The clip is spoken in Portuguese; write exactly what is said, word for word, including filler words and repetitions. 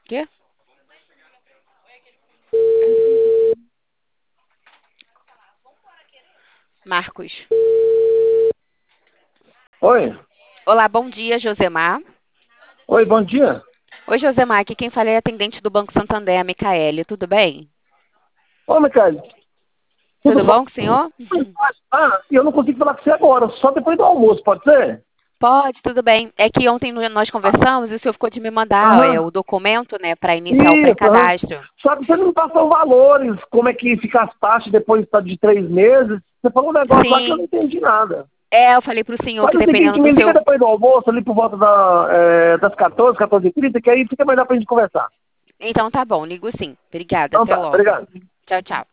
Quê? Marcos. Oi. Olá, bom dia, Josemar. Oi, bom dia. Oi, Josemar, aqui quem fala é a atendente do Banco Santander, a Micaele. Tudo bem? Ô, Micael, tudo Tudo bom? bom com o senhor? Ah, eu não consigo falar com você agora, só depois do almoço, pode ser? Pode, tudo bem. É que ontem nós conversamos e o senhor ficou de me mandar é, Aham. o documento, né, para iniciar o Isso, aham. pré-cadastro. Só que você não me passou valores, como é que fica as taxas depois de três meses. Você falou um negócio lá que eu não Sim. entendi nada. É, eu falei para o senhor Faz que o seguinte, dependendo me do liga seu... depois do almoço, ali por volta da, é, das quatorze, quatorze e trinta, que aí fica melhor pra gente conversar. Então tá bom, ligo sim. Obrigada, Então até tá, logo. obrigado. Tchau, tchau.